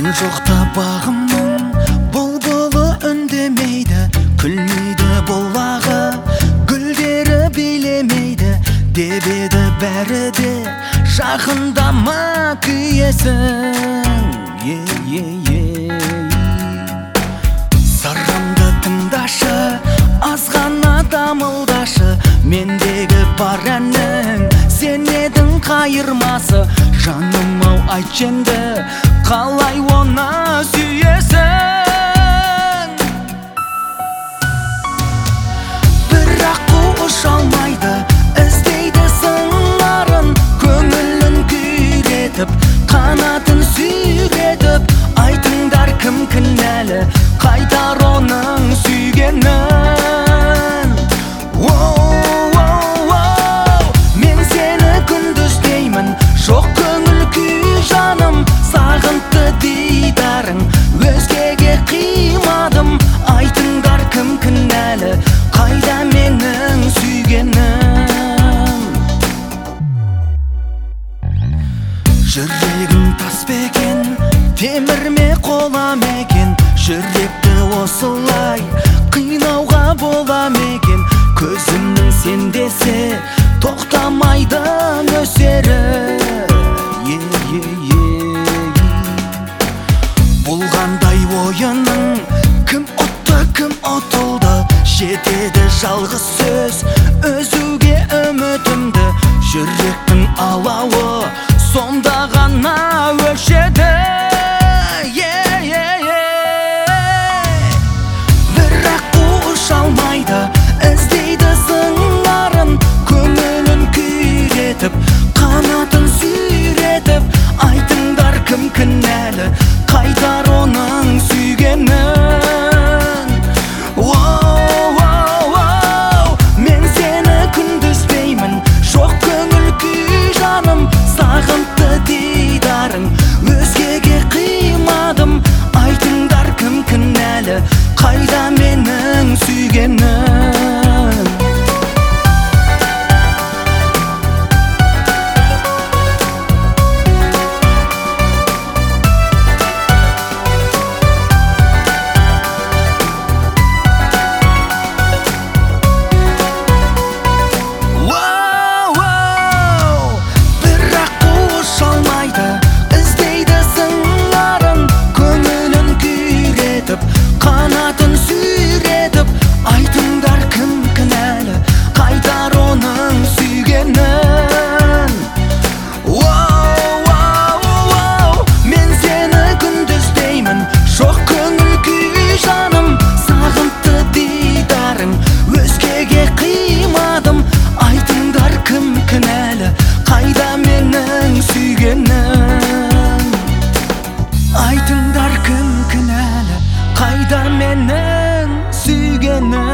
Сен жоқта бағымның бұлбұлы үндемейді, күлмейді бұлағы, гүлдері билемейді деп еді бәрі де. Жақындама күйесің, сырымды тыңдашы, аз ғана дамылдашы. Мендегі бар әнің сен едің қайырмасы. Жаным-ау, айтшы енді қалай оны сүйесің? Бірақ құш алмайды, іздейді сыңарын, көңілін күйретіп, қанатын сүйретіп. Айтыңдар кім кінәлі, қайтар оның сүйгенін. Мен сені күндіз деймін, жоқ көңіл күй жаным. Сағынтты дидарың, өзгеге қимадым. Айтыңдар кім кінәлі, қайда менің сүйгенім? Жүрегім тас бекен, темір ме қола мекен? Жүректі осылай қинауға бола мекен? Көзімнің сендесе тоқтамайды нөсері. Бұл қандай ойының, кім ұтты, кім ұтылды? Жетеді жалғыз сөз, өзуге үмітімді. Жүректің алауы сонда ғана өшеді. Бірақ құш алмайды, іздейді сыңарын, көңілін күйретіп, қанатын сүйретіп. Айтыңдар кім кінәлі, қайтар оның сүйгенін? Мен сені күндіз деймін, жоқ көңіл күй жаным. Сағынтты дидарың, өзгеге қимадым. Айтыңдар кім кінәлі, қайда менің сүйгенім? Қанатын сүйретіп, айтыңдар кім кінәлі, қайтар оның сүйгенін? Мен сені күндіз деймін, жоқ көңіл күй жаным. Сағынтты дидарың, өзгеге қимадым. Айтыңдар кім кінәлі, қайда менің сүйгенім? Айтыңдар кім кінәлі, қайда менің сүйгенім?